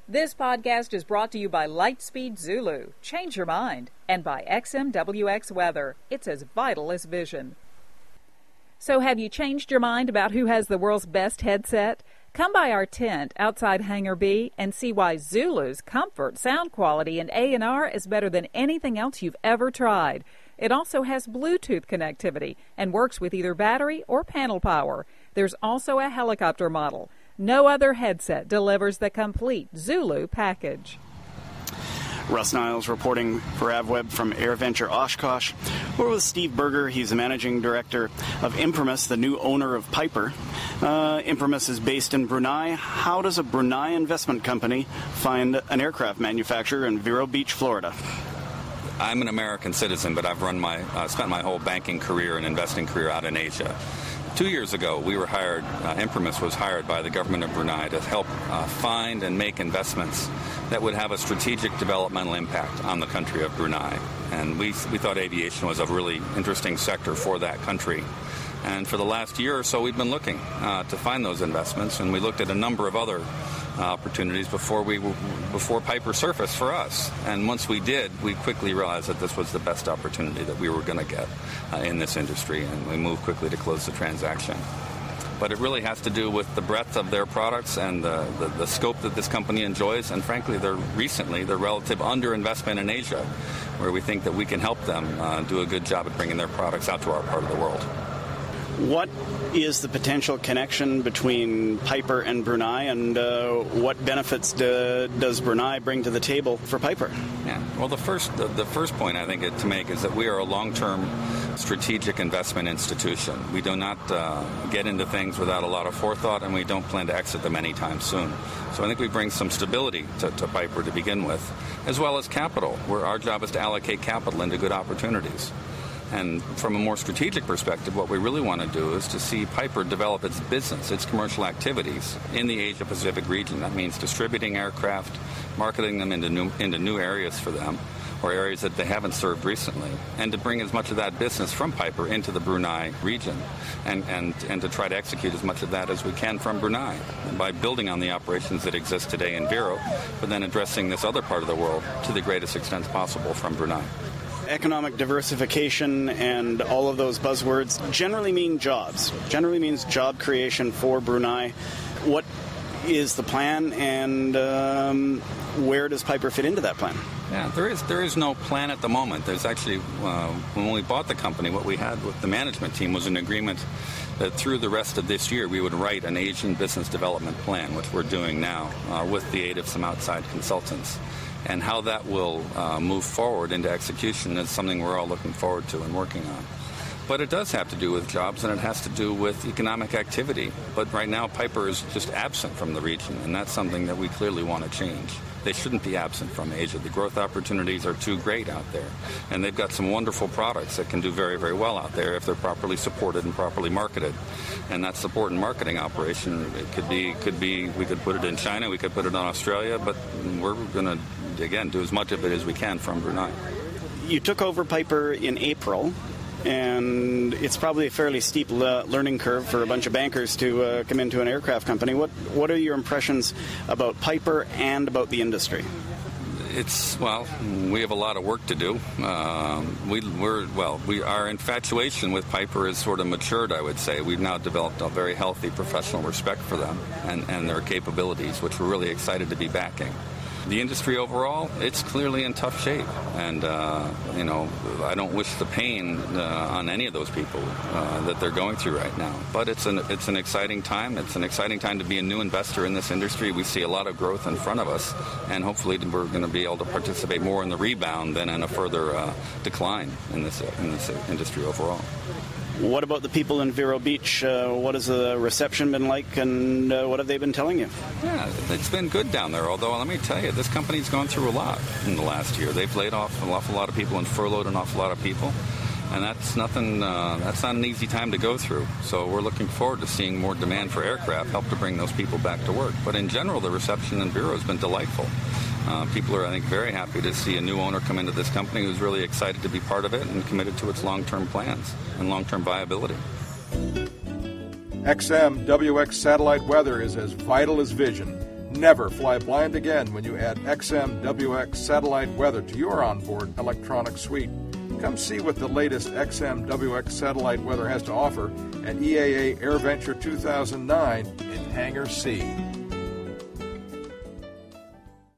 This podcast is brought to you by Lightspeed Zulu. Change your mind. And by XMWX Weather. It's as vital as vision. So have you changed your mind about who has the world's best headset? Come by our tent outside Hangar B and see why Zulu's comfort, sound quality, and A&R is better than anything else you've ever tried. It also has Bluetooth connectivity and works with either battery or panel power. There's also a helicopter model. No other headset delivers the complete Zulu package. Russ Niles reporting for AvWeb from AirVenture Oshkosh. We're with Steve Berger. He's the managing director of Imprimis, the new owner of Piper. Imprimis is based in Brunei. How does a Brunei investment company find an aircraft manufacturer in Vero Beach, Florida? I'm an American citizen, but I've spent my whole banking career and investing career out in Asia. 2 years ago, we were hired, Imprimis was hired by the government of Brunei to help find and make investments that would have a strategic developmental impact on the country of Brunei. And we thought aviation was a really interesting sector for that country. And for the last year or so, we've been looking to find those investments, and we looked at a number of other opportunities before Piper surfaced for us. And once we did, we quickly realized that this was the best opportunity that we were going to get in this industry, and we moved quickly to close the transaction. But it really has to do with the breadth of their products and the scope that this company enjoys, and frankly, their relative underinvestment in Asia, where we think that we can help them do a good job at bringing their products out to our part of the world. What is the potential connection between Piper and Brunei, and what benefits does Brunei bring to the table for Piper? Yeah. Well, the first point I think to make is that we are a long-term strategic investment institution. We do not get into things without a lot of forethought, and we don't plan to exit them anytime soon. So I think we bring some stability to Piper to begin with, as well as capital, where our job is to allocate capital into good opportunities. And from a more strategic perspective, what we really want to do is to see Piper develop its business, its commercial activities in the Asia-Pacific region. That means distributing aircraft, marketing them into new areas for them, or areas that they haven't served recently, and to bring as much of that business from Piper into the Brunei region, and to try to execute as much of that as we can from Brunei by building on the operations that exist today in Vero, but then addressing this other part of the world to the greatest extent possible from Brunei. Economic diversification and all of those buzzwords generally mean jobs, generally means job creation for Brunei. What is the plan, and where does Piper fit into that plan? Yeah, there is no plan at the moment. There's actually, when we bought the company, what we had with the management team was an agreement that through the rest of this year we would write an Asian business development plan, which we're doing now with the aid of some outside consultants. And how that will move forward into execution is something we're all looking forward to and working on. But it does have to do with jobs, and it has to do with economic activity. But right now, Piper is just absent from the region, and that's something that we clearly want to change. They shouldn't be absent from Asia. The growth opportunities are too great out there, and they've got some wonderful products that can do very, very well out there if they're properly supported and properly marketed. And that support and marketing operation, it could be we could put it in China, we could put it in Australia, but we're going to, again, do as much of it as we can from Brunei. You took over Piper in April, and it's probably a fairly steep learning curve for a bunch of bankers to come into an aircraft company. What are your impressions about Piper and about the industry? We have a lot of work to do. Our infatuation with Piper is sort of matured, I would say. We've now developed a very healthy professional respect for them and their capabilities, which we're really excited to be backing. The industry overall, it's clearly in tough shape, and I don't wish the pain on any of those people that they're going through right now. But it's an exciting time. It's an exciting time to be a new investor in this industry. We see a lot of growth in front of us, and hopefully we're going to be able to participate more in the rebound than in a further decline in this industry overall. What about the people in Vero Beach? What has the reception been like, and what have they been telling you? Yeah, it's been good down there, although let me tell you, this company's gone through a lot in the last year. They've laid off an awful lot of people and furloughed an awful lot of people, and that's not an easy time to go through. So we're looking forward to seeing more demand for aircraft, help to bring those people back to work. But in general, the reception in Vero has been delightful. People are, I think, very happy to see a new owner come into this company who's really excited to be part of it and committed to its long-term plans and long-term viability. XMWX satellite weather is as vital as vision. Never fly blind again when you add XMWX satellite weather to your onboard electronic suite. Come see what the latest XMWX satellite weather has to offer at EAA AirVenture 2009 in Hangar C.